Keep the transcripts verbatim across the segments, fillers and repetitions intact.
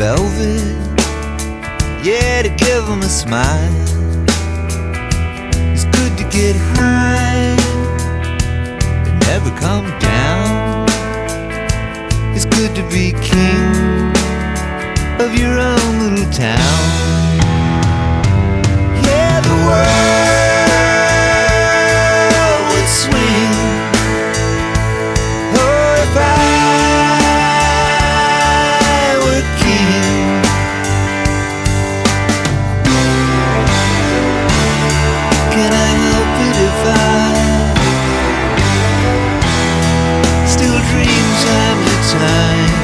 velvet, yeah, to give them a smile. It's good to get high and never come down. It's good to be king of your own little town. Yeah, the world would swing, oh, if I were king. Can I help it if I still dream time to time?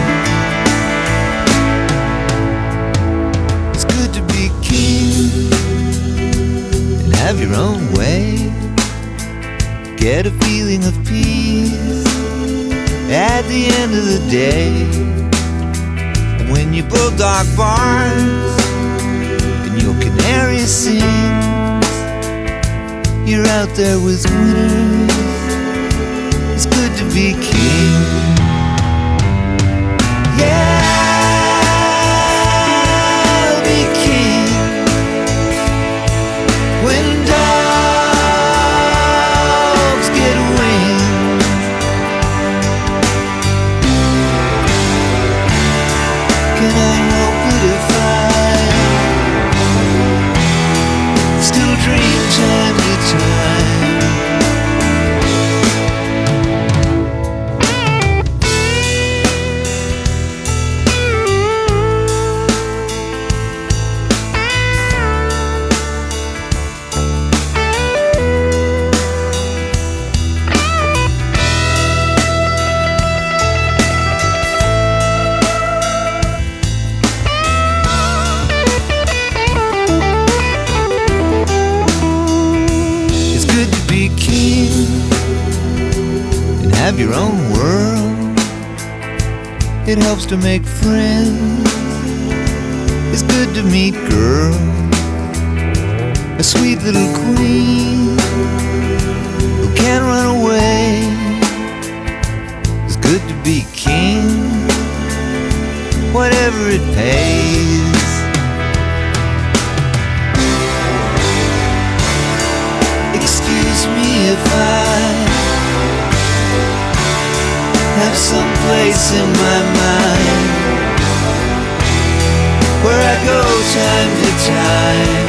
It's good to be king and have your own way. Get a feeling of peace at the end of the day. And when your bulldog barks and your canary sings, you're out there with winners. It's good to be king. Yeah, I'll be king when dogs get wings. Can I help it if I still dream time to time? Be king and have your own world. It helps to make friends. It's good to meet girls, a sweet little queen who can't run away. It's good to be king, whatever it pays. Excuse me if I have some place in my mind where I go time to time.